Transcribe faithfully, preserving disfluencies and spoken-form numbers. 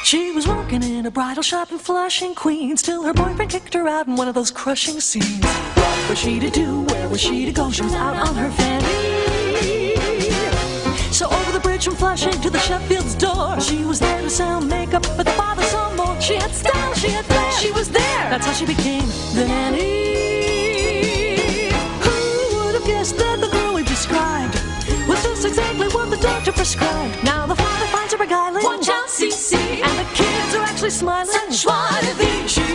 She was working in a bridal shop in Flushing, Queens, till her boyfriend kicked her out in one of those crushing scenes. What was she to do? Where was she to go? She was out on her fanny. So over the bridge from Flushing to the Sheffield's door, she was there to sell makeup, but the father saw more. She had style, she had flair, she was there. That's how she became the nanny. Who would have guessed that the girl we described was just exactly what the doctor prescribed? Now the father finds her beguiling. Watch out, C C. And the kids are actually smiling. Such joie de vivre. She